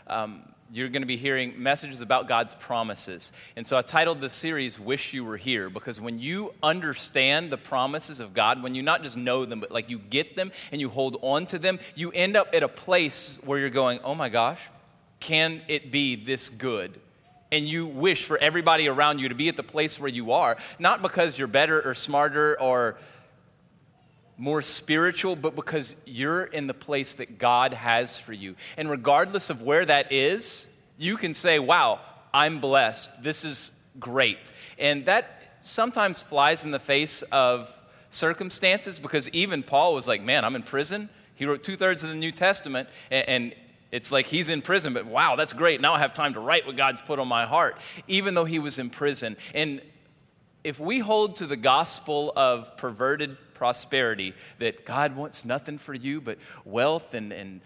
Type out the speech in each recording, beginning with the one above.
you're going to be hearing messages about God's promises. And so I titled the series, Wish You Were Here, because when you understand the promises of God, when you not just know them, but like you get them and you hold on to them, you end up at a place where you're going, oh my gosh, can it be this good? And you wish for everybody around you to be at the place where you are, not because you're better or smarter or more spiritual, but because you're in the place that God has for you. And regardless of where that is, you can say, wow, I'm blessed. This is great. And that sometimes flies in the face of circumstances, because even Paul was like, man, I'm in prison. He wrote 2/3 of the New Testament, and it's like he's in prison, but wow, that's great. Now I have time to write what God's put on my heart, even though he was in prison. And if we hold to the gospel of perverted prosperity, that God wants nothing for you but wealth and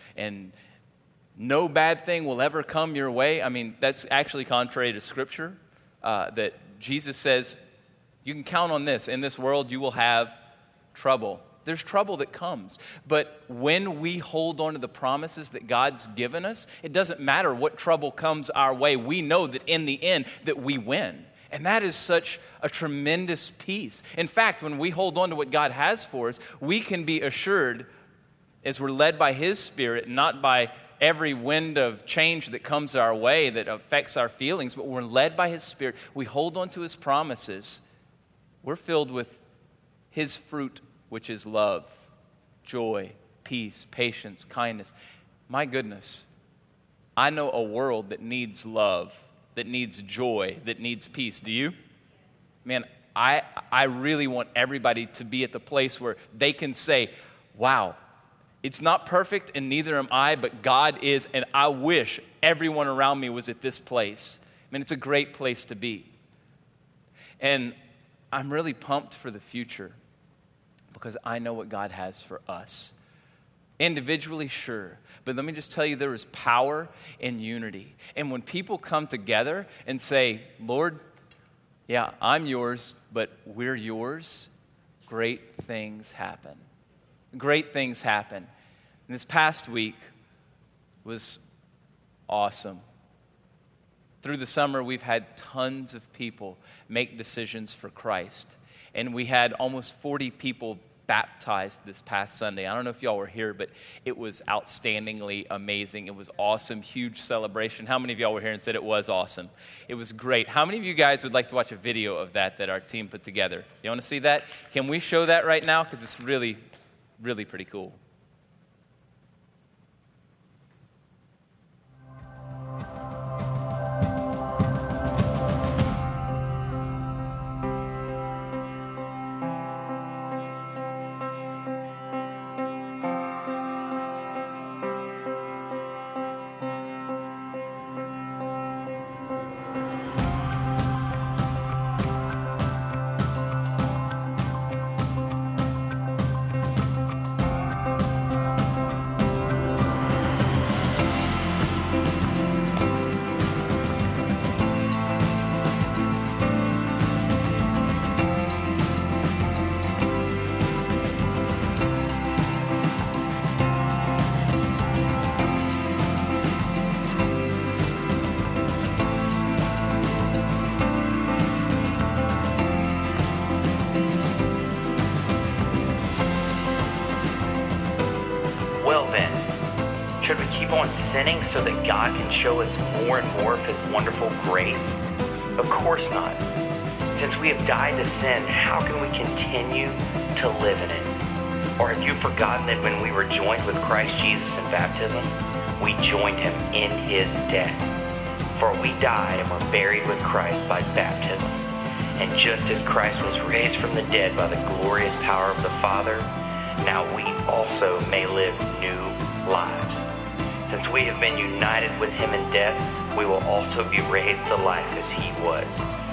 no bad thing will ever come your way, I mean, that's actually contrary to Scripture, that Jesus says, you can count on this. In this world, you will have trouble. There's trouble that comes. But when we hold on to the promises that God's given us, it doesn't matter what trouble comes our way. We know that in the end that we win. And that is such a tremendous peace. In fact, when we hold on to what God has for us, we can be assured, as we're led by His Spirit, not by every wind of change that comes our way that affects our feelings, but we're led by His Spirit. We hold on to His promises. We're filled with His fruit, which is love, joy, peace, patience, kindness. My goodness, I know a world that needs love, that needs joy, that needs peace. Do you? Man, I really want everybody to be at the place where they can say, wow, it's not perfect and neither am I, but God is, and I wish everyone around me was at this place. I mean, it's a great place to be. And I'm really pumped for the future because I know what God has for us. Individually, sure. But let me just tell you, there is power in unity. And when people come together and say, Lord, yeah, I'm yours, but we're yours, great things happen. Great things happen. And this past week was awesome. Through the summer, we've had tons of people make decisions for Christ. And we had almost 40 people baptized this past Sunday. I don't know if y'all were here, but it was outstandingly amazing. It was awesome, huge celebration. How many of y'all were here and said it was awesome? It was great. How many of you guys would like to watch a video of that our team put together? You want to see that? Can we show that right now? Because it's really, really pretty cool. Should we keep on sinning so that God can show us more and more of His wonderful grace? Of course not. Since we have died to sin, how can we continue to live in it? Or have you forgotten that when we were joined with Christ Jesus in baptism, we joined Him in His death? For we died and were buried with Christ by baptism. And just as Christ was raised from the dead by the glorious power of the Father, now we also may live new lives. Since we have been united with Him in death, we will also be raised to life as He was.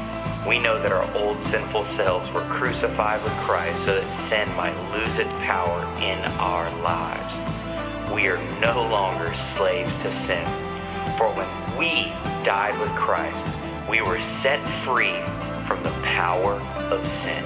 We know that our old sinful selves were crucified with Christ so that sin might lose its power in our lives. We are no longer slaves to sin. For when we died with Christ, we were set free from the power of sin.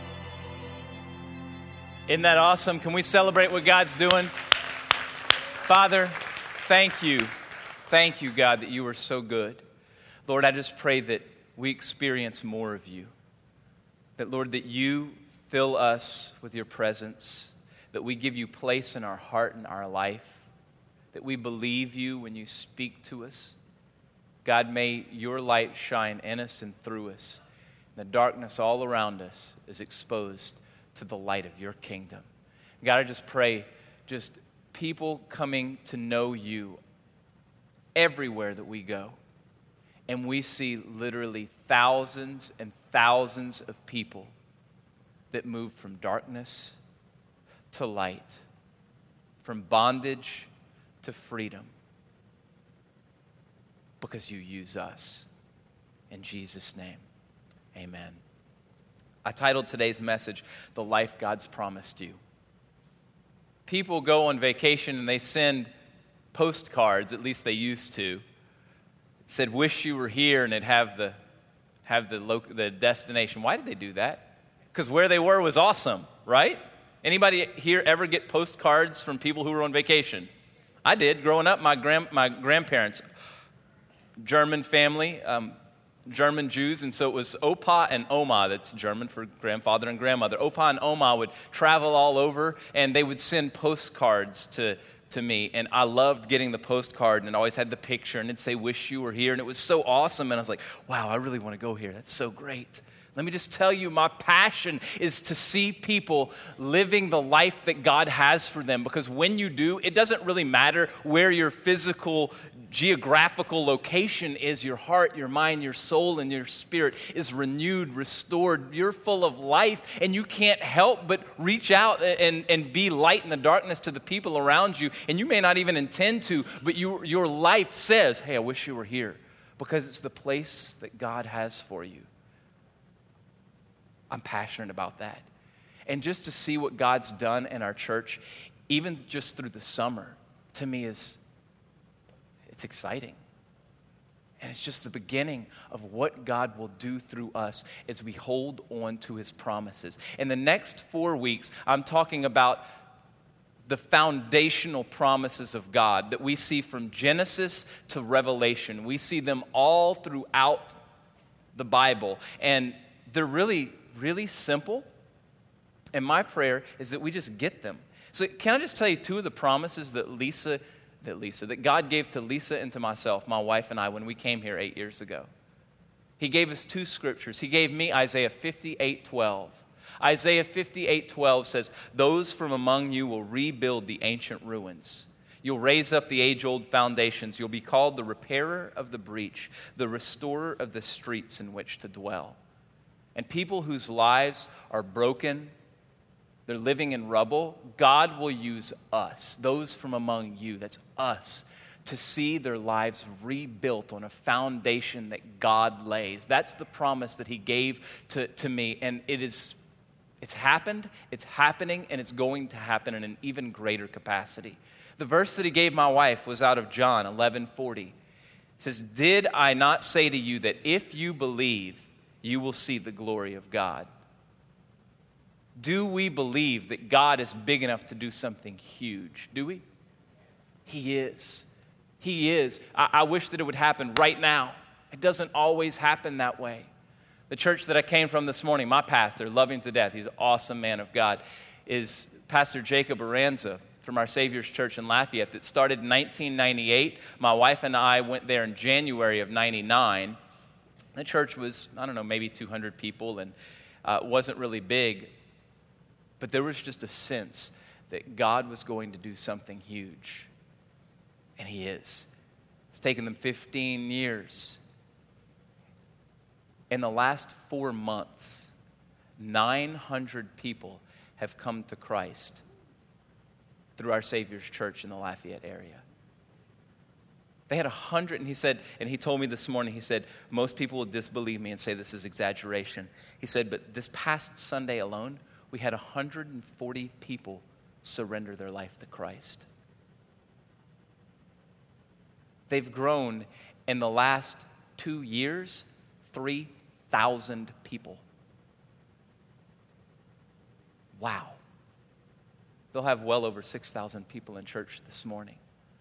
Isn't that awesome? Can we celebrate what God's doing? Father, thank you. Thank you, God, that you are so good. Lord, I just pray that we experience more of you. That, Lord, that you fill us with your presence, that we give you place in our heart and our life, that we believe you when you speak to us. God, may your light shine in us and through us. The darkness all around us is exposed to the light of your kingdom. God, I just pray, just people coming to know you everywhere that we go. And we see literally thousands and thousands of people that move from darkness to light, from bondage to freedom, because you use us. In Jesus' name, amen. I titled today's message, The Life God's Promised You. People go on vacation and they send postcards, at least they used to. It said, wish you were here, and it'd have the destination. Why did they do that? Because where they were was awesome, right? Anybody here ever get postcards from people who were on vacation? I did. Growing up, my grandparents, German family, German Jews, and so it was Opa and Oma, that's German for grandfather and grandmother. Opa and Oma would travel all over, and they would send postcards to me, and I loved getting the postcard, and it always had the picture, and it'd say, wish you were here, and it was so awesome, and I was like, wow, I really want to go here. That's so great. Let me just tell you, my passion is to see people living the life that God has for them, because when you do, it doesn't really matter where your physical, geographical location is. Your heart, your mind, your soul, and your spirit is renewed, restored. You're full of life, and you can't help but reach out and be light in the darkness to the people around you, and you may not even intend to, but your life says, hey, I wish you were here, because it's the place that God has for you. I'm passionate about that. And just to see what God's done in our church, even just through the summer, to me it's exciting. And it's just the beginning of what God will do through us as we hold on to his promises. In the next 4 weeks, I'm talking about the foundational promises of God that we see from Genesis to Revelation. We see them all throughout the Bible. And they're really simple, and my prayer is that we just get them. So can I just tell you two of the promises that God gave to Lisa and to myself, my wife and I, when we came here 8 years ago? He gave us two scriptures. He gave me Isaiah 58:12. Isaiah 58:12 says, those from among you will rebuild the ancient ruins. You'll raise up the age-old foundations. You'll be called the repairer of the breach, the restorer of the streets in which to dwell. And people whose lives are broken, they're living in rubble, God will use us, those from among you, that's us, to see their lives rebuilt on a foundation that God lays. That's the promise that he gave to me, and it's happened, it's happening, and it's going to happen in an even greater capacity. The verse that he gave my wife was out of John 11:40. It says, did I not say to you that if you believe, you will see the glory of God? Do we believe that God is big enough to do something huge? Do we? He is. He is. I wish that it would happen right now. It doesn't always happen that way. The church that I came from this morning, my pastor, love him to death, he's an awesome man of God, is Pastor Jacob Aranza from our Savior's Church in Lafayette that started in 1998. My wife and I went there in January of 99. The church was, maybe 200 people, and it wasn't really big. But there was just a sense that God was going to do something huge. And he is. It's taken them 15 years. In the last 4 months, 900 people have come to Christ through our Savior's Church in the Lafayette area. They had 100, and he said, and he told me this morning, he said, most people will disbelieve me and say this is exaggeration. He said, but this past Sunday alone, we had 140 people surrender their life to Christ. They've grown in the last 2 years, 3,000 people. Wow. They'll have well over 6,000 people in church this morning.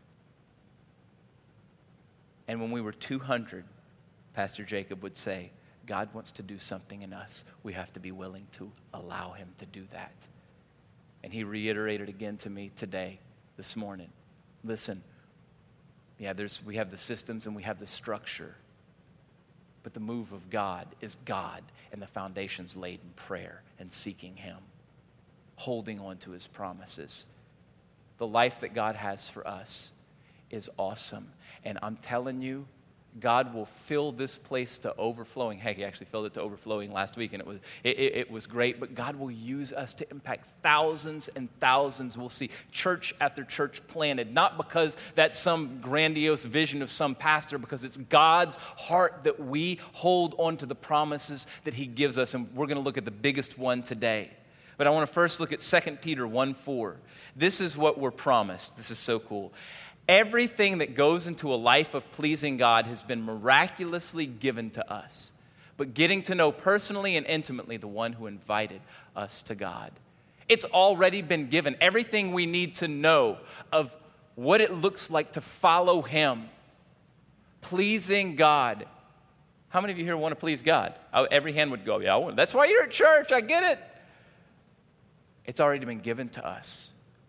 And when we were 200, Pastor Jacob would say, God wants to do something in us. We have to be willing to allow him to do that. And he reiterated again to me today, this morning. Listen, yeah, we have the systems and we have the structure. But the move of God is God, and the foundation's laid in prayer and seeking him, holding on to his promises. The life that God has for us is awesome. And I'm telling you, God will fill this place to overflowing. Heck, he actually filled it to overflowing last week, and it was great. But God will use us to impact thousands and thousands. We'll see church after church planted, not because that's some grandiose vision of some pastor, because it's God's heart that we hold on to the promises that he gives us. And we're going to look at the biggest one today. But I want to first look at 2 Peter 1:4. This is what we're promised. This is so cool. Everything that goes into a life of pleasing God has been miraculously given to us. But getting to know personally and intimately the one who invited us to God. It's already been given. Everything we need to know of what it looks like to follow him. Pleasing God. How many of you here want to please God? Every hand would go, yeah, I want. That's why you're at church. I get it. It's already been given to us.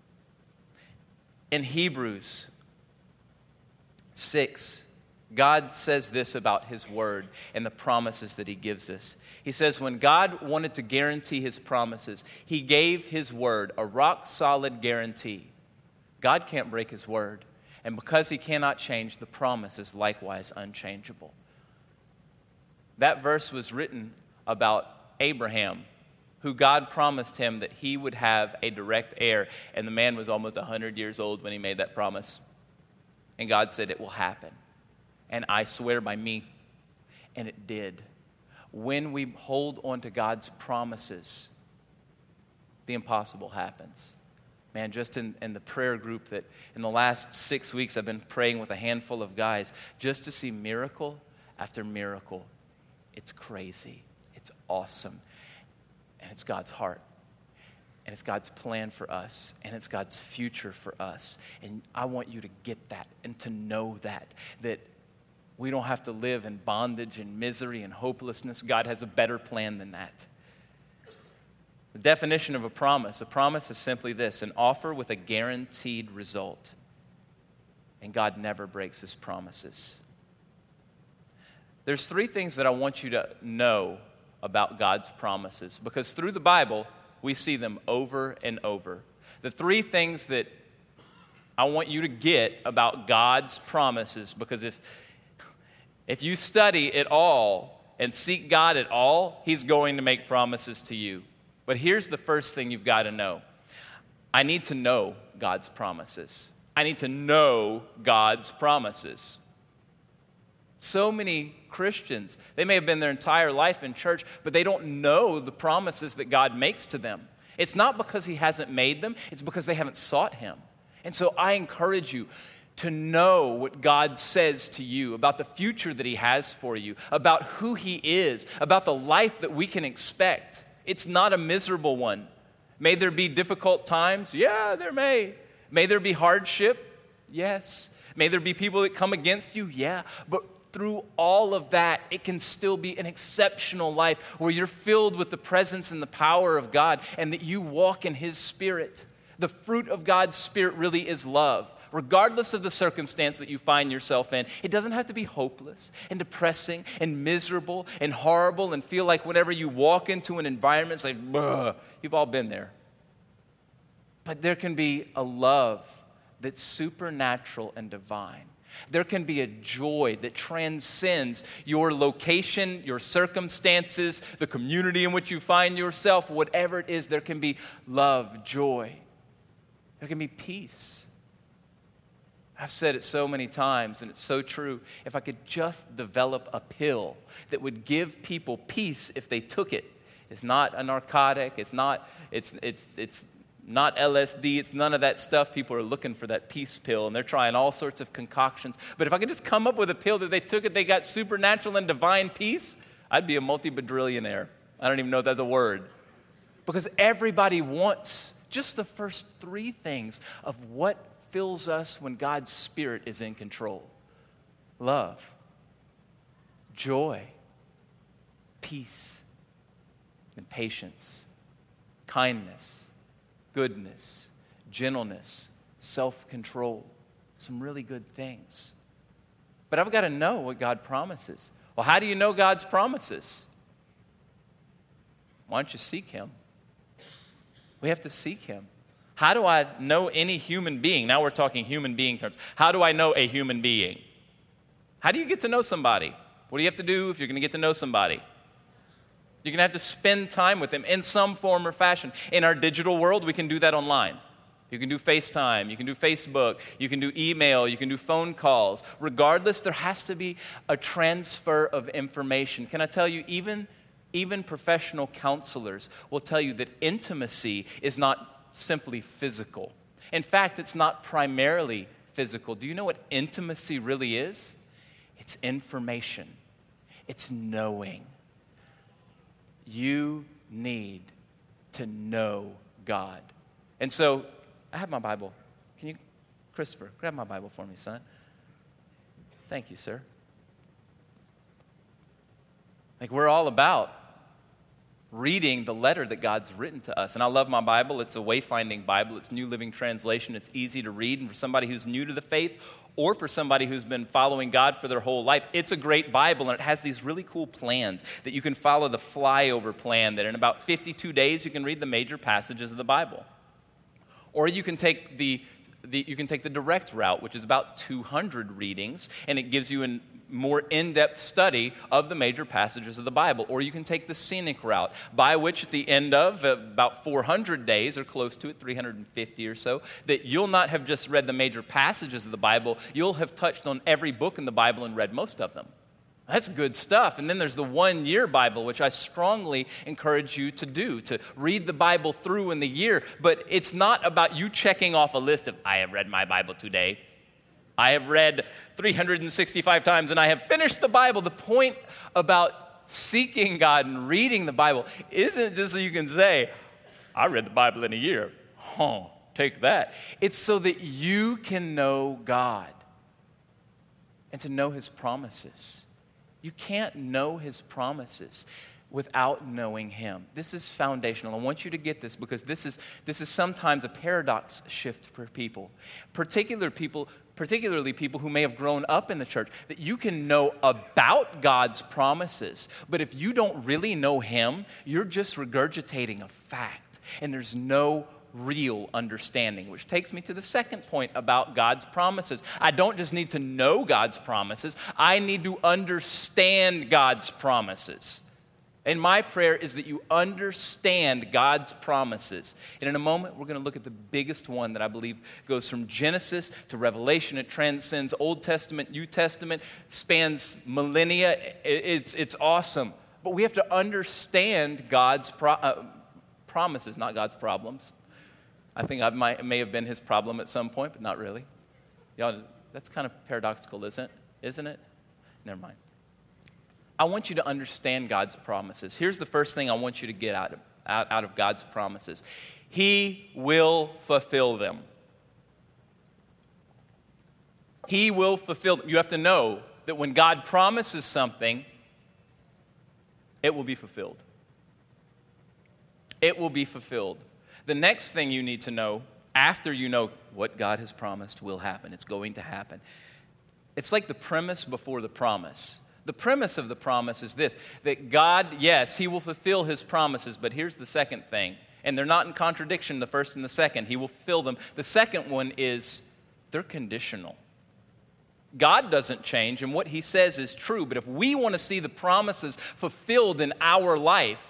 In Hebrews 6, God says this about his word and the promises that he gives us. He says when God wanted to guarantee his promises, he gave his word, a rock-solid guarantee. God can't break his word. And because he cannot change, the promise is likewise unchangeable. That verse was written about Abraham, who God promised him that he would have a direct heir. And the man was almost 100 years old when he made that promise. And God said, it will happen. And I swear by me. And it did. When we hold on to God's promises, the impossible happens. Man, just in the prayer group that in the last 6 weeks I've been praying with a handful of guys, just to see miracle after miracle. It's crazy. It's awesome. And it's God's heart. And it's God's plan for us. And it's God's future for us. And I want you to get that and to know that we don't have to live in bondage and misery and hopelessness. God has a better plan than that. The definition of a promise is simply this: an offer with a guaranteed result. And God never breaks his promises. There's 3 things that I want you to know about God's promises, because through the Bible, we see them over and over. The 3 things that I want you to get about God's promises, because if you study it all and seek God at all, he's going to make promises to you. But here's the first thing you've got to know. I need to know God's promises. I need to know God's promises. So many Christians, they may have been their entire life in church, but they don't know the promises that God makes to them. It's not because he hasn't made them, it's because they haven't sought him. And so I encourage you to know what God says to you about the future that he has for you, about who he is, about the life that we can expect. It's not a miserable one. May there be difficult times? Yeah, there may. May there be hardship? Yes. May there be people that come against you? Yeah. But through all of that, it can still be an exceptional life where you're filled with the presence and the power of God and that you walk in his Spirit. The fruit of God's Spirit really is love. Regardless of the circumstance that you find yourself in, it doesn't have to be hopeless and depressing and miserable and horrible and feel like whenever you walk into an environment, it's like, bruh, you've all been there. But there can be a love that's supernatural and divine. There can be a joy that transcends your location, your circumstances, the community in which you find yourself, whatever it is. There can be love, joy. There can be peace. I've said it so many times, and it's so true. If I could just develop a pill that would give people peace if they took it. It's not a narcotic. It's not LSD. It's none of that stuff. People are looking for that peace pill, and they're trying all sorts of concoctions. But if I could just come up with a pill that they took it, they got supernatural and divine peace, I'd be a multi-badrillionaire. I don't even know if that's a word. Because everybody wants just the first 3 things of what fills us when God's Spirit is in control. love, joy, peace, and patience, kindness, goodness, gentleness, self-control. Some really good things. But I've got to know what God promises. Well, how do you know God's promises? Why don't you seek Him? We have to seek Him. How do I know any human being? Now we're talking human being terms. How do I know a human being? How do you get to know somebody? What do you have to do if you're going to get to know somebody? You're going to have to spend time with them in some form or fashion. In our digital world, we can do that online. You can do FaceTime, you can do Facebook, you can do email, you can do phone calls. Regardless, there has to be a transfer of information. Can I tell you, even professional counselors will tell you that intimacy is not simply physical. In fact, it's not primarily physical. Do you know what intimacy really is? It's information. It's knowing. You need to know God. And so, I have my Bible. Can you, Christopher, grab my Bible for me, son? Thank you, sir. Like, we're all about reading the letter that God's written to us. And I love my Bible. It's a wayfinding Bible. It's New Living Translation. It's easy to read. And for somebody who's new to the faith or for somebody who's been following God for their whole life, it's a great Bible. And it has these really cool plans that you can follow, the flyover plan, that in about 52 days you can read the major passages of the Bible. Or you can take the direct route, which is about 200 readings, and it gives you a more in-depth study of the major passages of the Bible. Or you can take the scenic route, by which at the end of about 400 days, or close to it, 350 or so, that you'll not have just read the major passages of the Bible, you'll have touched on every book in the Bible and read most of them. That's good stuff. And then there's the 1-year Bible, which I strongly encourage you to do, to read the Bible through in the year. But it's not about you checking off a list of, I have read my Bible today. I have read 365 times and I have finished the Bible. The point about seeking God and reading the Bible isn't just so you can say, I read the Bible in a year. Take that. It's so that you can know God and to know His promises. You can't know His promises without knowing Him. This is foundational. I want you to get this because this is sometimes a paradox shift for people. Particularly people who may have grown up in the church, that you can know about God's promises, but if you don't really know Him, you're just regurgitating a fact, and there's no real understanding, which takes me to the second point about God's promises. I don't just need to know God's promises, I need to understand God's promises. And my prayer is that you understand God's promises. And in a moment, we're going to look at the biggest one that I believe goes from Genesis to Revelation. It transcends Old Testament, New Testament, spans millennia. It's awesome. But we have to understand God's promises, not God's problems. I think I may have been His problem at some point, but not really. Y'all, that's kind of paradoxical, isn't it? Never mind. I want you to understand God's promises. Here's the first thing I want you to get out of God's promises. He will fulfill them. He will fulfill them. You have to know that when God promises something, it will be fulfilled. It will be fulfilled. The next thing you need to know, after you know what God has promised will happen, it's going to happen. It's like the premise before the promise. The premise of the promise is this, that God, yes, He will fulfill His promises, but here's the second thing, and they're not in contradiction, the first and the second. He will fulfill them. The second one is they're conditional. God doesn't change, and what He says is true, but if we want to see the promises fulfilled in our life,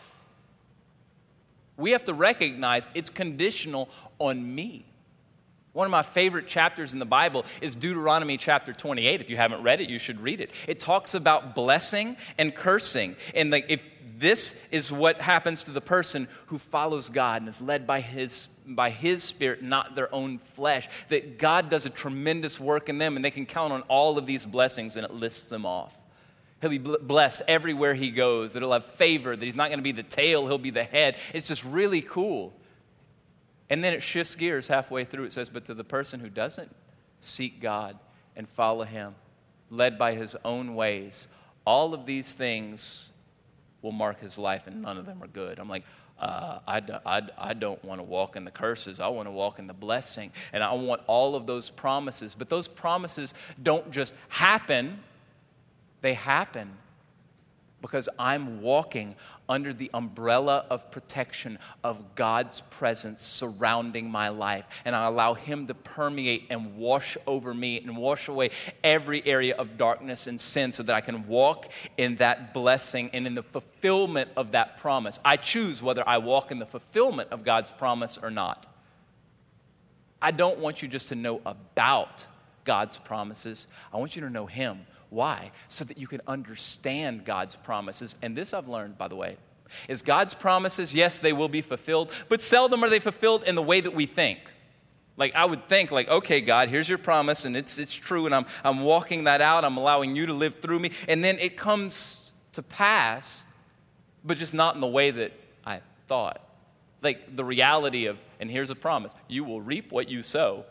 we have to recognize it's conditional on me. One of my favorite chapters in the Bible is Deuteronomy chapter 28. If you haven't read it, you should read it. It talks about blessing and cursing. And if this is what happens to the person who follows God and is led by His Spirit, not their own flesh, that God does a tremendous work in them and they can count on all of these blessings, and it lists them off. He'll be blessed everywhere He goes, that He'll have favor, that He's not going to be the tail, He'll be the head. It's just really cool. And then it shifts gears halfway through. It says, but to the person who doesn't seek God and follow Him, led by his own ways, all of these things will mark his life, and none of them are good. I'm like, I don't want to walk in the curses. I want to walk in the blessing. And I want all of those promises. But those promises don't just happen. They happen because I'm walking under the umbrella of protection of God's presence surrounding my life. And I allow him to permeate and wash over me and wash away every area of darkness and sin so that I can walk in that blessing and in the fulfillment of that promise. I choose whether I walk in the fulfillment of God's promise or not. I don't want you just to know about God's promises. I want you to know him. Why? So that you can understand God's promises. And this I've learned, by the way, is God's promises, yes, they will be fulfilled, but seldom are they fulfilled in the way that we think. Like I would think, like, okay, God, here's your promise, and it's true, and I'm walking that out. I'm allowing you to live through me. And then it comes to pass, but just not in the way that I thought. Like the reality of, and here's a promise, you will reap what you sow.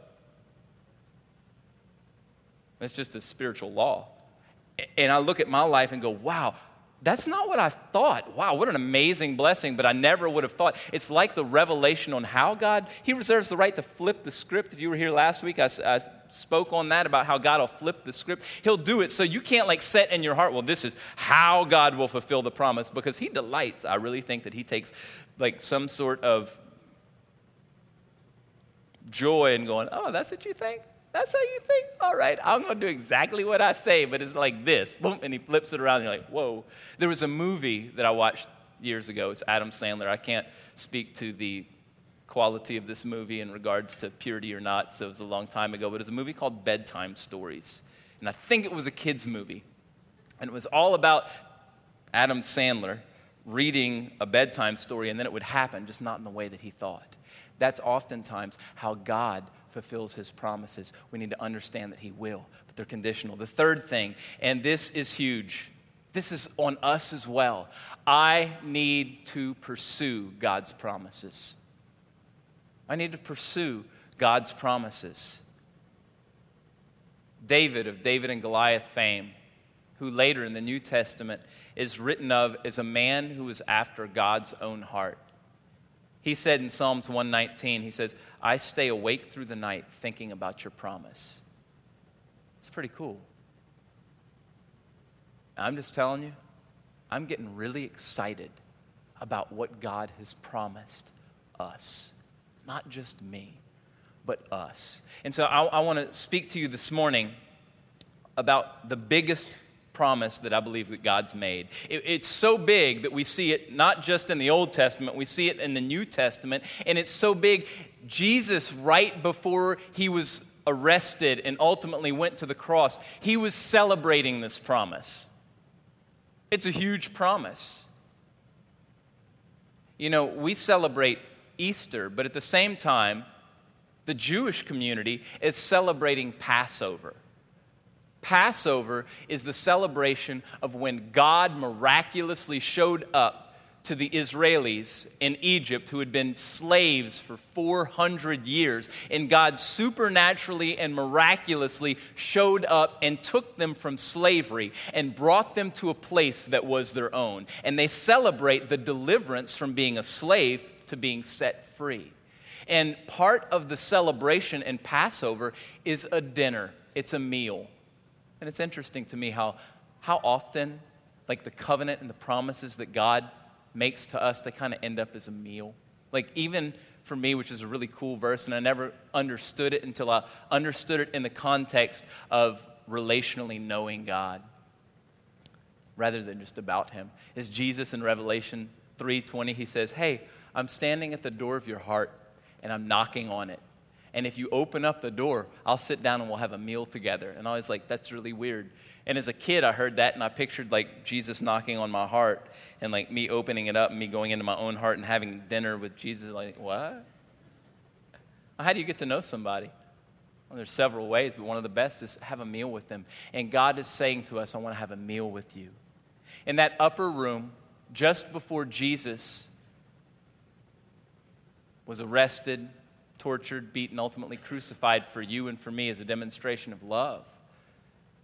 It's just a spiritual law. And I look at my life and go, wow, that's not what I thought. Wow, what an amazing blessing, but I never would have thought. It's like the revelation on how God, he reserves the right to flip the script. If you were here last week, I spoke on that about how God will flip the script. He'll do it so you can't like set in your heart, well, this is how God will fulfill the promise, because he delights. I really think that he takes like some sort of joy in going, oh, that's what you think? That's how you think? All right, I'm going to do exactly what I say, but it's like this. Boom, and he flips it around, and you're like, whoa. There was a movie that I watched years ago. It's Adam Sandler. I can't speak to the quality of this movie in regards to purity or not, so it was a long time ago, but it was a movie called Bedtime Stories. And I think it was a kid's movie. And it was all about Adam Sandler reading a bedtime story, and then it would happen, just not in the way that he thought. That's oftentimes how God fulfills his promises. We need to understand that he will, but they're conditional. The third thing, and this is huge, this is on us as well. I need to pursue God's promises. I need to pursue God's promises. David of David and Goliath fame, who later in the New Testament is written of as a man who was after God's own heart. He said in Psalms 119, he says, I stay awake through the night thinking about your promise. It's pretty cool. I'm just telling you, I'm getting really excited about what God has promised us. Not just me, but us. And so I want to speak to you this morning about the biggest promise that I believe that God's made. It's so big that we see it not just in the Old Testament, we see it in the New Testament, and it's so big, Jesus, right before he was arrested and ultimately went to the cross, he was celebrating this promise. It's a huge promise. You know, we celebrate Easter, but at the same time, the Jewish community is celebrating Passover. Passover is the celebration of when God miraculously showed up to the Israelis in Egypt who had been slaves for 400 years. And God supernaturally and miraculously showed up and took them from slavery and brought them to a place that was their own. And they celebrate the deliverance from being a slave to being set free. And part of the celebration in Passover is a dinner. It's a meal. And it's interesting to me how often, like the covenant and the promises that God makes to us, they kind of end up as a meal. Like even for me, which is a really cool verse, and I never understood it until I understood it in the context of relationally knowing God rather than just about him. Is Jesus in Revelation 3:20, he says, hey, I'm standing at the door of your heart and I'm knocking on it. And if you open up the door, I'll sit down and we'll have a meal together. And I was like, that's really weird. And as a kid, I heard that and I pictured like Jesus knocking on my heart and like me opening it up and me going into my own heart and having dinner with Jesus. Like, what? How do you get to know somebody? Well, there's several ways, but one of the best is have a meal with them. And God is saying to us, I want to have a meal with you. In that upper room, just before Jesus was arrested, tortured, beaten, ultimately crucified for you and for me as a demonstration of love.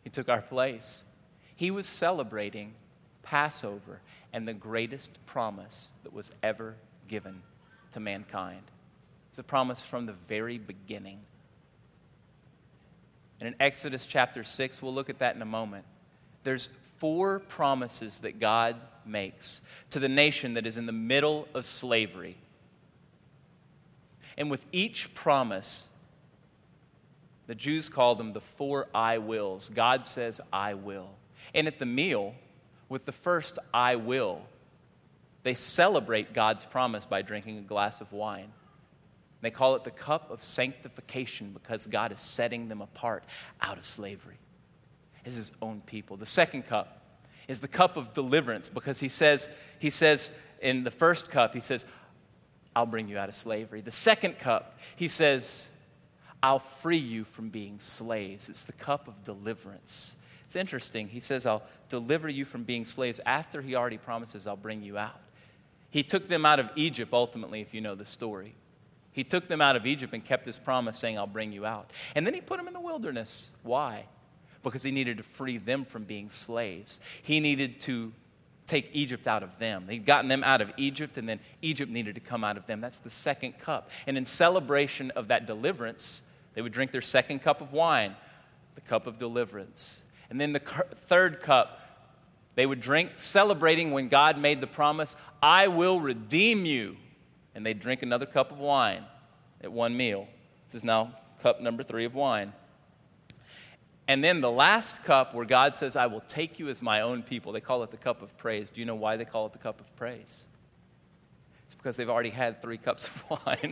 He took our place. He was celebrating Passover and the greatest promise that was ever given to mankind. It's a promise from the very beginning. And in Exodus chapter 6, we'll look at that in a moment. There's 4 promises that God makes to the nation that is in the middle of slavery. And with each promise, the Jews call them the 4 I wills. God says, I will. And at the meal, with the first I will, they celebrate God's promise by drinking a glass of wine. They call it the cup of sanctification because God is setting them apart out of slavery as his own people. The second cup is the cup of deliverance because he says in the first cup, he says, I'll bring you out of slavery. The second cup, he says, I'll free you from being slaves. It's the cup of deliverance. It's interesting. He says, I'll deliver you from being slaves after he already promises I'll bring you out. He took them out of Egypt ultimately, if you know the story. He took them out of Egypt and kept his promise saying, I'll bring you out. And then he put them in the wilderness. Why? Because he needed to free them from being slaves. He needed to take Egypt out of them. He'd gotten them out of Egypt, and then Egypt needed to come out of them. That's the second cup. And in celebration of that deliverance, they would drink their second cup of wine, the cup of deliverance. And then the third cup, they would drink, celebrating when God made the promise, I will redeem you. And they'd drink another cup of wine at one meal. This is now cup number 3 of wine. And then the last cup where God says, I will take you as my own people. They call it the cup of praise. Do you know why they call it the cup of praise? It's because they've already had 3 cups of wine.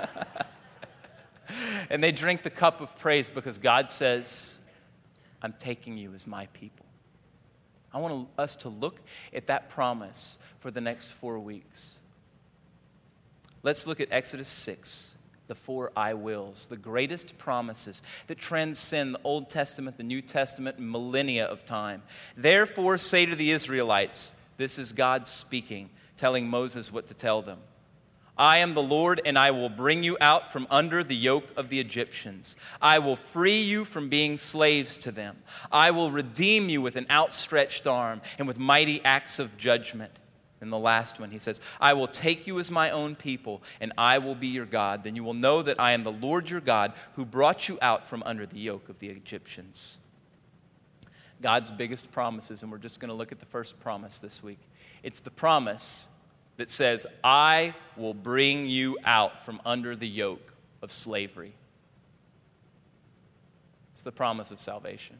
And they drink the cup of praise because God says, I'm taking you as my people. I want us to look at that promise for the next 4 weeks. Let's look at Exodus 6, the 4 I wills, the greatest promises that transcend the Old Testament, the New Testament, and millennia of time. Therefore say to the Israelites, this is God speaking, telling Moses what to tell them. I am the Lord, and I will bring you out from under the yoke of the Egyptians. I will free you from being slaves to them. I will redeem you with an outstretched arm and with mighty acts of judgment. And the last one, he says, I will take you as my own people, and I will be your God. Then you will know that I am the Lord your God who brought you out from under the yoke of the Egyptians. God's biggest promises, and we're just going to look at the first promise this week. It's the promise that says, I will bring you out from under the yoke of slavery. It's the promise of salvation.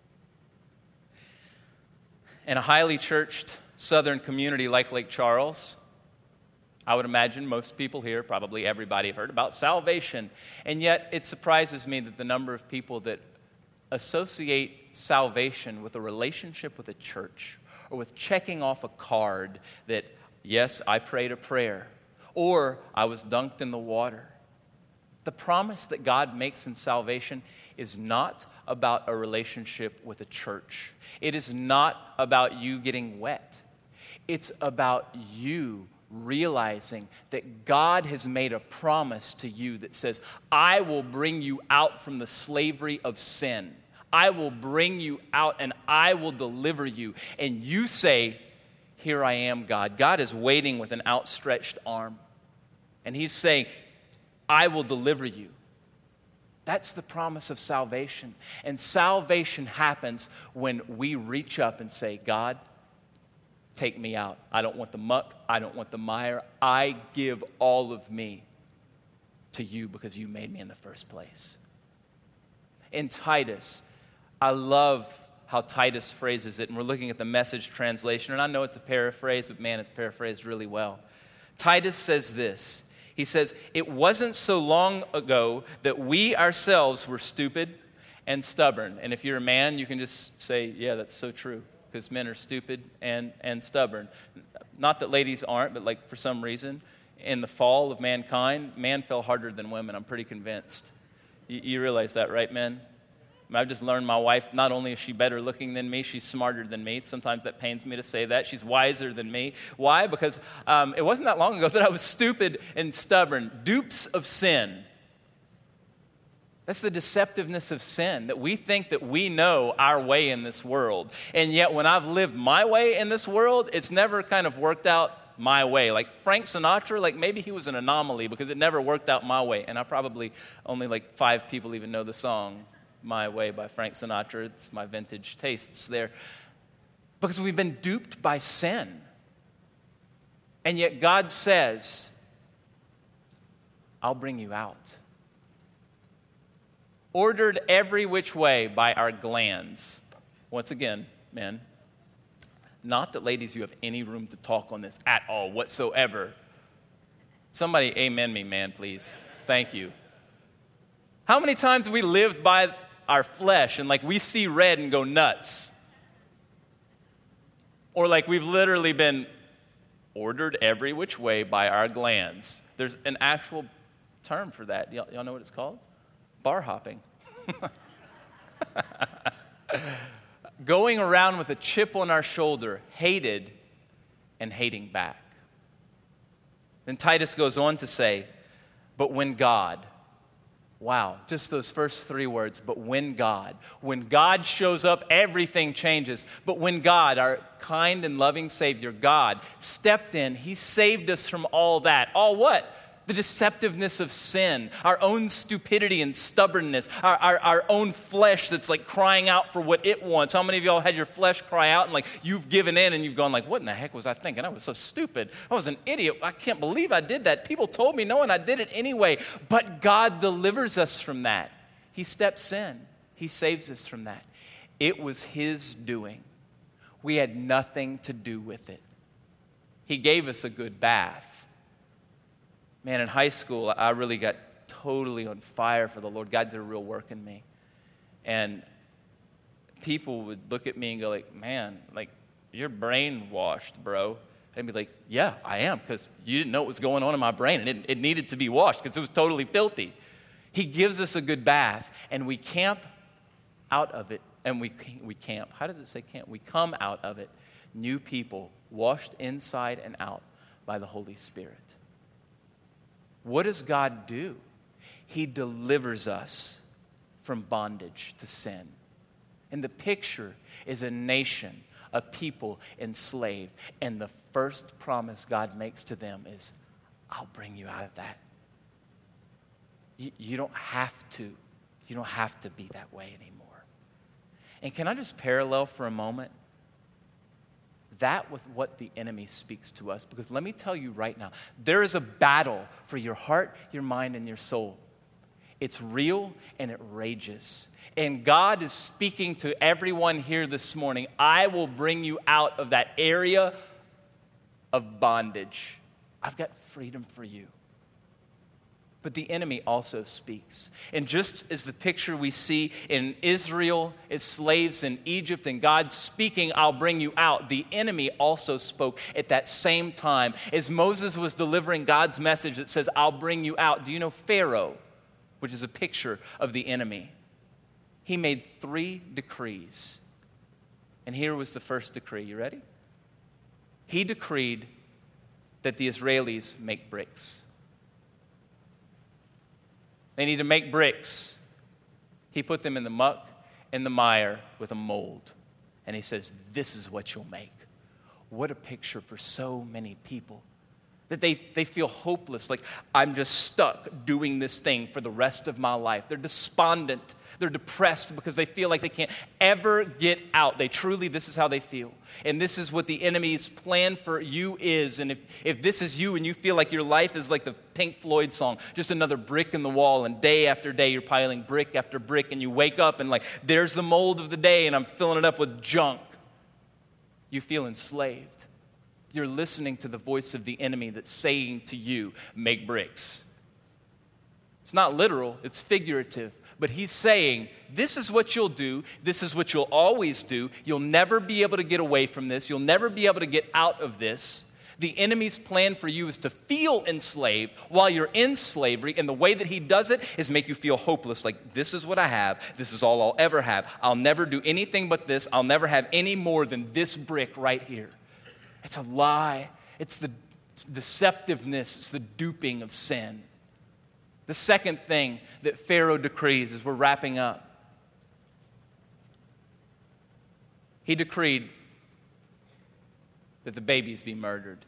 In a highly churched southern community like Lake Charles, I would imagine most people here, probably everybody, have heard about salvation. And yet it surprises me that the number of people that associate salvation with a relationship with a church or with checking off a card that, yes, I prayed a prayer, or I was dunked in the water. The promise that God makes in salvation is not about a relationship with a church. It is not about you getting wet. It's about you realizing that God has made a promise to you that says, I will bring you out from the slavery of sin. I will bring you out and I will deliver you. And you say, here I am, God. God is waiting with an outstretched arm. And he's saying, I will deliver you. That's the promise of salvation. And salvation happens when we reach up and say, God, take me out. I don't want the muck. I don't want the mire. I give all of me to you because you made me in the first place. In Titus, I love how Titus phrases it, and we're looking at the Message translation, and I know it's a paraphrase, but man, it's paraphrased really well. Titus says this. He says, it wasn't so long ago that we ourselves were stupid and stubborn. And if you're a man, you can just say, yeah, that's so true, because men are stupid and stubborn. Not that ladies aren't, but like for some reason, in the fall of mankind, man fell harder than women. I'm pretty convinced. You realize that, right, men? I've just learned my wife, not only is she better looking than me, she's smarter than me. Sometimes that pains me to say that. She's wiser than me. Why? Because it wasn't that long ago that I was stupid and stubborn, dupes of sin. That's the deceptiveness of sin, that we think that we know our way in this world. And yet when I've lived my way in this world, it's never kind of worked out my way. Like Frank Sinatra, like maybe he was an anomaly because it never worked out my way. And I probably only like 5 people even know the song My Way by Frank Sinatra. It's my vintage tastes there. Because we've been duped by sin. And yet God says, I'll bring you out. Ordered every which way by our glands. Once again, men, not that ladies, you have any room to talk on this at all whatsoever. Somebody amen me, man, please. Thank you. How many times have we lived by our flesh and like we see red and go nuts? Or like we've literally been ordered every which way by our glands. There's an actual term for that. Y'all know what it's called? Bar hopping. Going around with a chip on our shoulder, hated and hating back. Then Titus goes on to say, but when God, wow, just those first 3 words, but when God shows up, everything changes. But when God, our kind and loving Savior, God, stepped in, He saved us from all that. All what? The deceptiveness of sin, our own stupidity and stubbornness, our own flesh that's like crying out for what it wants. How many of y'all had your flesh cry out and like you've given in and you've gone like, what in the heck was I thinking? I was so stupid. I was an idiot. I can't believe I did that. People told me no and I did it anyway. But God delivers us from that. He steps in. He saves us from that. It was His doing. We had nothing to do with it. He gave us a good bath. Man, in high school, I really got totally on fire for the Lord. God did a real work in me. And people would look at me and go like, man, like, you're brainwashed, bro. And I'd be like, yeah, I am, because you didn't know what was going on in my brain, and it needed to be washed because it was totally filthy. He gives us a good bath, and we camp out of it, and we camp. How does it say camp? We come out of it, new people, washed inside and out by the Holy Spirit. What does God do? He delivers us from bondage to sin. And the picture is a nation, a people enslaved. And the first promise God makes to them is, I'll bring you out of that. You don't have to. You don't have to be that way anymore. And can I just parallel for a moment that with what the enemy speaks to us? Because let me tell you right now, there is a battle for your heart, your mind, and your soul. It's real and it rages. And God is speaking to everyone here this morning. I will bring you out of that area of bondage. I've got freedom for you. But the enemy also speaks. And just as the picture we see in Israel as slaves in Egypt and God speaking, I'll bring you out, the enemy also spoke at that same time. As Moses was delivering God's message that says, I'll bring you out. Do you know Pharaoh, which is a picture of the enemy? He made 3 decrees. And here was the first decree. You ready? He decreed that the Israelis make bricks. They need to make bricks. He put them in the muck and the mire with a mold. And he says, this is what you'll make. What a picture for so many people. That they feel hopeless, like I'm just stuck doing this thing for the rest of my life. They're despondent. They're depressed because they feel like they can't ever get out. This is how they feel. And this is what the enemy's plan for you is. And if this is you and you feel like your life is like the Pink Floyd song, just another brick in the wall, and day after day you're piling brick after brick, and you wake up and like, there's the mold of the day and I'm filling it up with junk. You feel enslaved. You're listening to the voice of the enemy that's saying to you, make bricks. It's not literal, it's figurative. But he's saying, this is what you'll do. This is what you'll always do. You'll never be able to get away from this. You'll never be able to get out of this. The enemy's plan for you is to feel enslaved while you're in slavery. And the way that he does it is make you feel hopeless. Like, this is what I have. This is all I'll ever have. I'll never do anything but this. I'll never have any more than this brick right here. It's a lie. It's the deceptiveness. It's the duping of sin. The second thing that Pharaoh decrees as we're wrapping up, he decreed that the babies be murdered.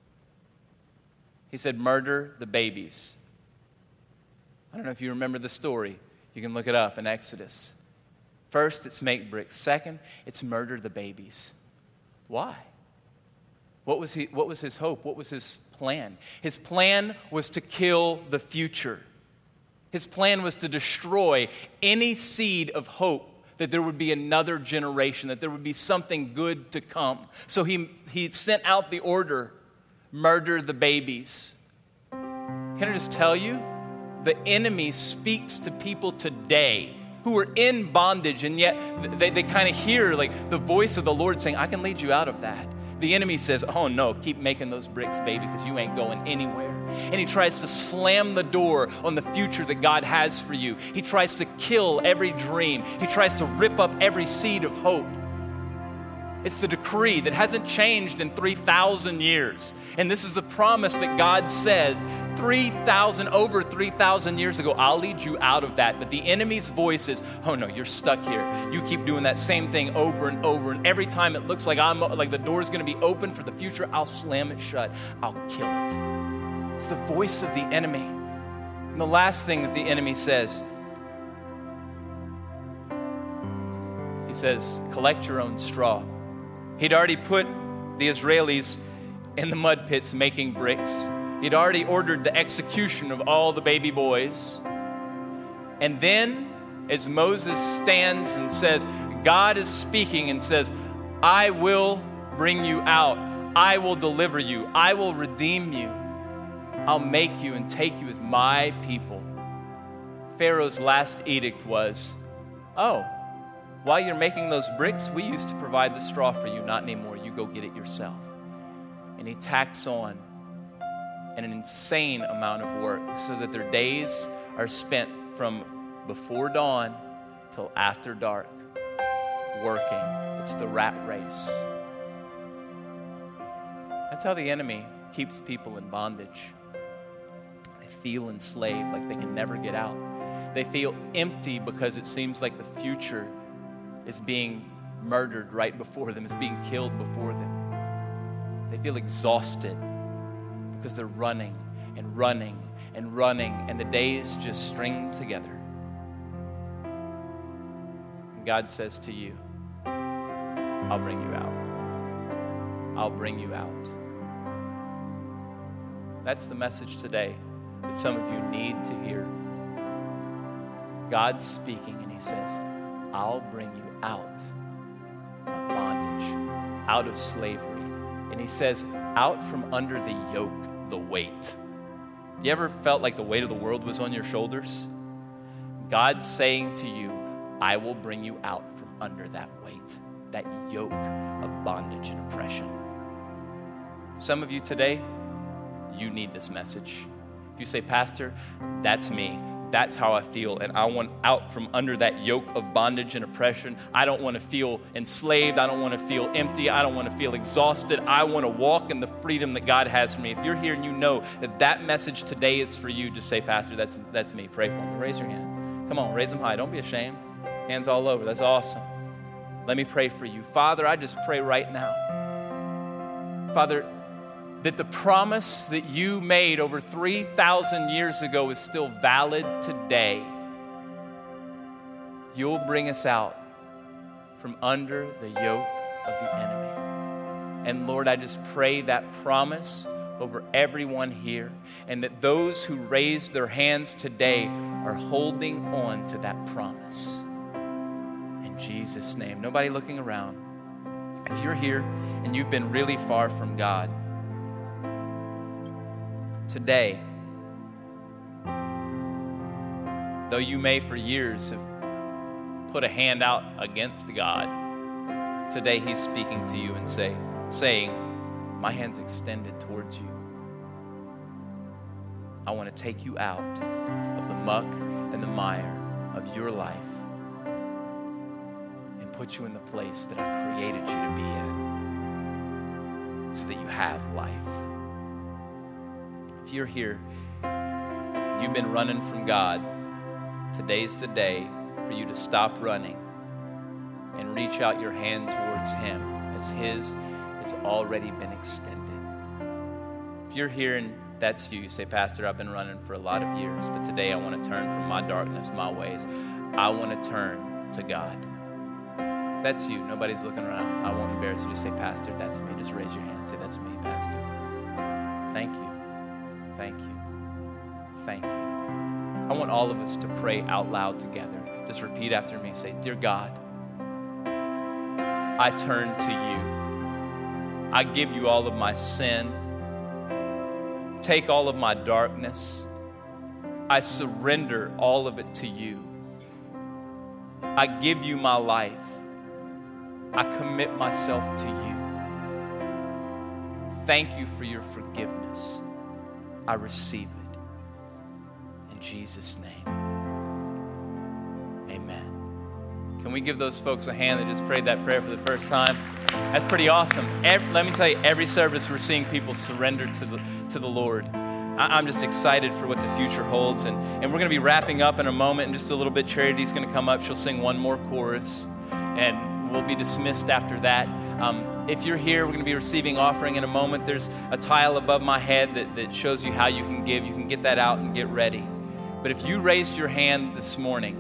He said, murder the babies. I don't know if you remember the story. You can look it up in Exodus. First, it's make bricks. Second, it's murder the babies. Why? What was his hope? What was his plan? His plan was to kill the future. His plan was to destroy any seed of hope that there would be another generation, that there would be something good to come. So he sent out the order, murder the babies. Can I just tell you, the enemy speaks to people today who are in bondage, and yet they kind of hear like the voice of the Lord saying, I can lead you out of that. The enemy says, oh no, keep making those bricks, baby, because you ain't going anywhere. And he tries to slam the door on the future that God has for you. He tries to kill every dream. He tries to rip up every seed of hope. It's the decree that hasn't changed in 3,000 years. And this is the promise that God said over 3,000 years ago, I'll lead you out of that. But the enemy's voice is, oh no, you're stuck here. You keep doing that same thing over and over. And every time it looks like the door's going to be open for the future, I'll slam it shut. I'll kill it. It's the voice of the enemy. And the last thing that the enemy says, he says, collect your own straw. He'd already put the Israelis in the mud pits making bricks. He'd already ordered the execution of all the baby boys. And then, as Moses stands and says, God is speaking and says, I will bring you out. I will deliver you. I will redeem you. I'll make you and take you as my people. Pharaoh's last edict was, oh, while you're making those bricks, we used to provide the straw for you. Not anymore. You go get it yourself. And he tacks on an insane amount of work so that their days are spent from before dawn till after dark working. It's the rat race. That's how the enemy keeps people in bondage. They feel enslaved, like they can never get out. They feel empty because it seems like the future is being murdered right before them, is being killed before them. They feel exhausted because they're running and running and running, and the days just string together. And God says to you, I'll bring you out. I'll bring you out. That's the message today that some of you need to hear. God's speaking, and he says, I'll bring you out of bondage, out of slavery. And he says, out from under the yoke, the weight. You ever felt like the weight of the world was on your shoulders? God's saying to you, I will bring you out from under that weight, that yoke of bondage and oppression. Some of you today, you need this message. If you say, Pastor, that's me. That's how I feel, and I want out from under that yoke of bondage and oppression. I don't want to feel enslaved. I don't want to feel empty. I don't want to feel exhausted. I want to walk in the freedom that God has for me. If you're here and you know that that message today is for you, just say, Pastor, that's me. Pray for me. Raise your hand. Come on, raise them high. Don't be ashamed. Hands all over. That's awesome. Let me pray for you. Father, I just pray right now, Father, that the promise that you made over 3,000 years ago is still valid today. You'll bring us out from under the yoke of the enemy. And Lord, I just pray that promise over everyone here, and that those who raise their hands today are holding on to that promise. In Jesus' name. Nobody looking around. If you're here and you've been really far from God, today, though you may for years have put a hand out against God, today he's speaking to you and saying, my hand's extended towards you. I want to take you out of the muck and the mire of your life and put you in the place that I created you to be in so that you have life. If you're here, you've been running from God, today's the day for you to stop running and reach out your hand towards Him, as His has already been extended. If you're here and that's you, you say, Pastor, I've been running for a lot of years, but today I want to turn from my darkness, my ways. I want to turn to God. If that's you, nobody's looking around. I won't embarrass you. Just say, Pastor, that's me. Just raise your hand. Say, that's me, Pastor. Thank you. Thank you. Thank you. I want all of us to pray out loud together. Just repeat after me. Say, Dear God, I turn to you. I give you all of my sin. Take all of my darkness. I surrender all of it to you. I give you my life. I commit myself to you. Thank you for your forgiveness. I receive it. In Jesus' name, amen. Can we give those folks a hand that just prayed that prayer for the first time? That's pretty awesome. Let me tell you, every service we're seeing people surrender to the Lord. I'm just excited for what the future holds. And we're going to be wrapping up in a moment. In just a little bit, Charity's going to come up. She'll sing one more chorus. And we'll be dismissed after that. If you're here, we're going to be receiving offering in a moment. There's a tile above my head that shows you how you can give. You can get that out and get ready. But if you raised your hand this morning,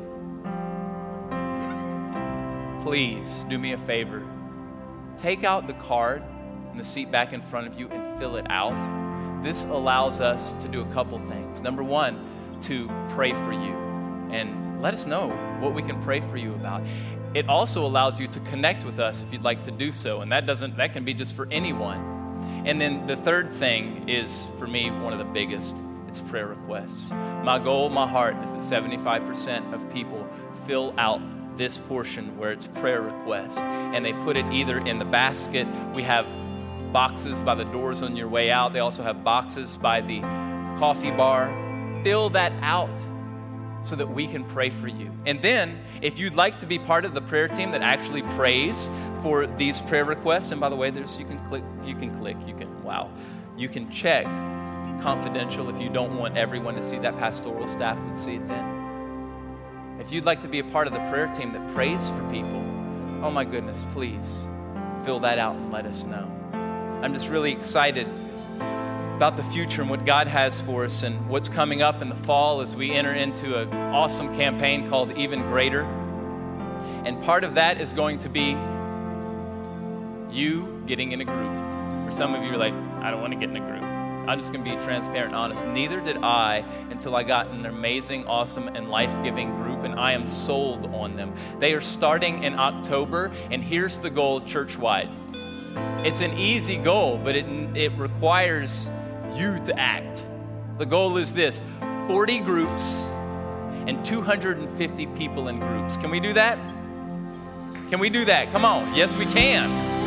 please do me a favor. Take out the card in the seat back in front of you and fill it out. This allows us to do a couple things. Number one, to pray for you and let us know what we can pray for you about. It also allows you to connect with us if you'd like to do so, and that can be just for anyone. And then the third thing is, for me, one of the biggest. It's prayer requests. My goal, my heart, is that 75% of people fill out this portion where it's prayer request, and they put it either in the basket. We have boxes by the doors on your way out. They also have boxes by the coffee bar. Fill that out so that we can pray for you. And then, if you'd like to be part of the prayer team that actually prays for these prayer requests, and by the way, you can check confidential if you don't want everyone to see that. Pastoral staff would see it then. If you'd like to be a part of the prayer team that prays for people, oh my goodness, please fill that out and let us know. I'm just really excited about the future and what God has for us and what's coming up in the fall as we enter into an awesome campaign called Even Greater. And part of that is going to be you getting in a group. For some of you, you're like, I don't want to get in a group. I'm just going to be transparent and honest. Neither did I until I got an amazing, awesome, and life-giving group, and I am sold on them. They are starting in October, and here's the goal church-wide. It's an easy goal, but it requires you to act. The goal is this: 40 groups and 250 people in groups. Can we do that? Can we do that? Come on. Yes, we can.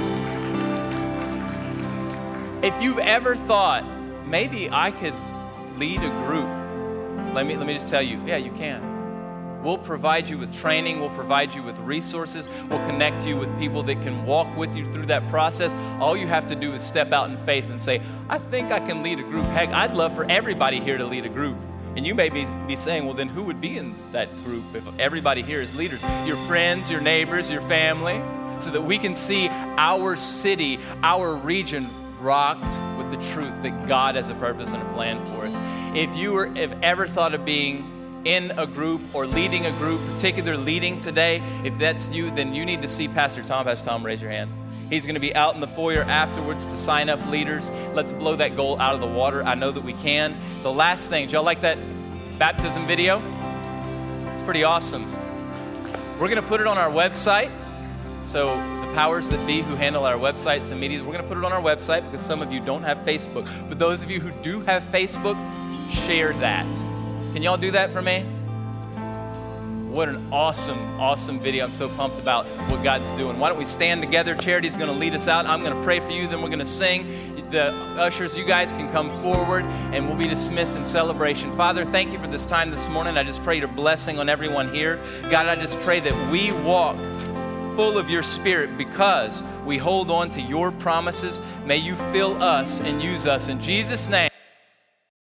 If you've ever thought, maybe I could lead a group, let me just tell you, yeah, you can. We'll provide you with training. We'll provide you with resources. We'll connect you with people that can walk with you through that process. All you have to do is step out in faith and say, I think I can lead a group. Heck, I'd love for everybody here to lead a group. And you may be saying, well, then who would be in that group if everybody here is leaders? Your friends, your neighbors, your family, so that we can see our city, our region rocked with the truth that God has a purpose and a plan for us. If you have ever thought of being in a group or leading a group, particularly leading today, if that's you, then you need to see Pastor Tom. Pastor Tom, raise your hand. He's going to be out in the foyer afterwards to sign up leaders. Let's blow that goal out of the water. I know that we can. The last thing, do y'all like that baptism video? It's pretty awesome. We're going to put it on our website. So the powers that be who handle our websites and media, we're going to put it on our website because some of you don't have Facebook. But those of you who do have Facebook, share that. Can y'all do that for me? What an awesome, awesome video. I'm so pumped about what God's doing. Why don't we stand together? Charity's going to lead us out. I'm going to pray for you. Then we're going to sing. The ushers, you guys can come forward and we'll be dismissed in celebration. Father, thank you for this time this morning. I just pray your blessing on everyone here. God, I just pray that we walk full of your Spirit because we hold on to your promises. May you fill us and use us. In Jesus' name.